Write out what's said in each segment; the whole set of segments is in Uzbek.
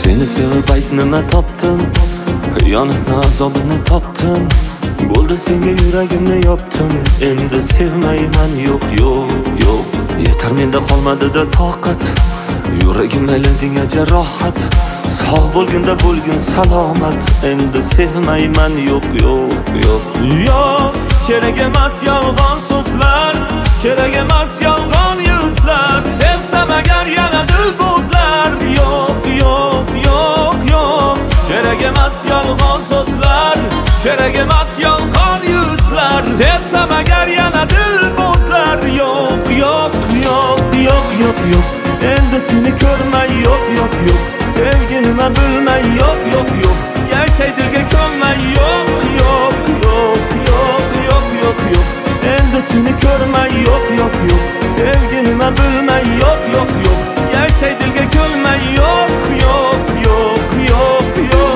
Seni sevib ayt nima topdim, xiyonatni azobini totdim. Bo'ldi senga yuragimni yopdim, endi sevmayman yo'q yo'q yo'q. Yetar menda qolmadi-da toqat, yuragim aylandinga jarohat. Sog' bo'lganda bo'lgin salomat, endi sevmayman yo'q yo'q yo'q. Yo'q, kerak emas yolg'on so'zlar, kerak emas yolg'on yuzlar. Sevsam agar yana dilbozlar, yo'q yo'q yo'q yo'q. Kerak emas yolg'on so'zlar, kerak emas yolg'on yuzlar. Sevsam agar yana dilbozlar, yo'q yo'q yo'q yo'q yo'q yo'q. Endi seni ko'rmay yo'q yo'q yo'q. Sevgi nima bilmay yo'q yo'q yo'q. Yashay dilga ko'nmay yo'q yo'q yo'q yo'q yo'q yo'q yo'q. Endi seni ko'rmay yo'q yo'q yo'q. Sevgi nima bilmay yo'q yo'q yo'q. Yashay dilga ko'nmay yo'q yo'q yo'q yo'q yo'q.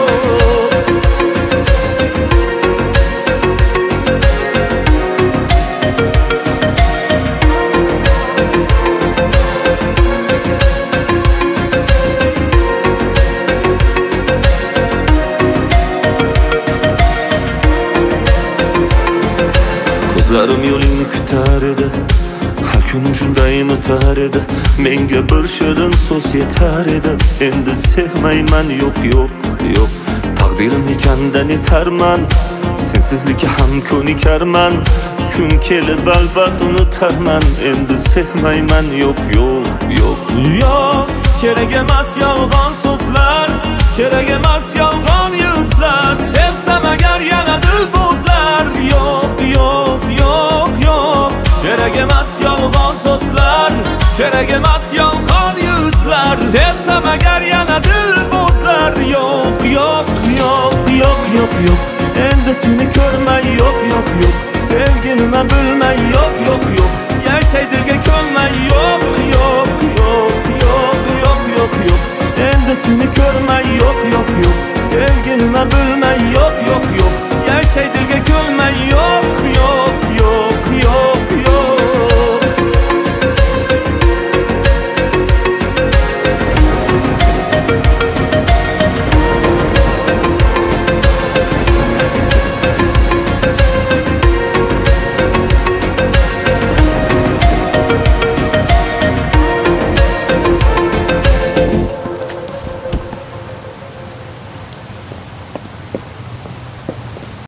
Ko'zlarim yo'lingni kutar edi, har kunim shundayin o'tar edi. Menga bir shirin so'z yetar edi, endi sevmayman yo'q yo'q yo'q. Taqdirim ekandan yetarman, sensizlikka ham ko'nikarman. Kun kelib albat unutarman, endi sevmayman yo'q yo'q yo'q. Yo'q, kerak emas yolg'on so'zlar, kerak emas yolg'on yuzlar. Sevsam agar yana dilbozlar, yo'q yo'q yo'q yo'q. Kerak emas yolg'on so'zlar, kerak emas yolg'on yuzlar. Sevsam agar yana dilbozlar, yo'q yo'q yo'q yo'q yo'q yo'q. Endi seni ko'rmay yo'q yo'q yo'q. Sevgi nima bilmay yo'q yo'q yo'q. Yashay dilga ko'nmay yo'q yo'q yo'q yo'q yo'q yo'q yo'q. Endi seni ko'rmay yo'q yo'q yo'q. Sevgi nima bilmay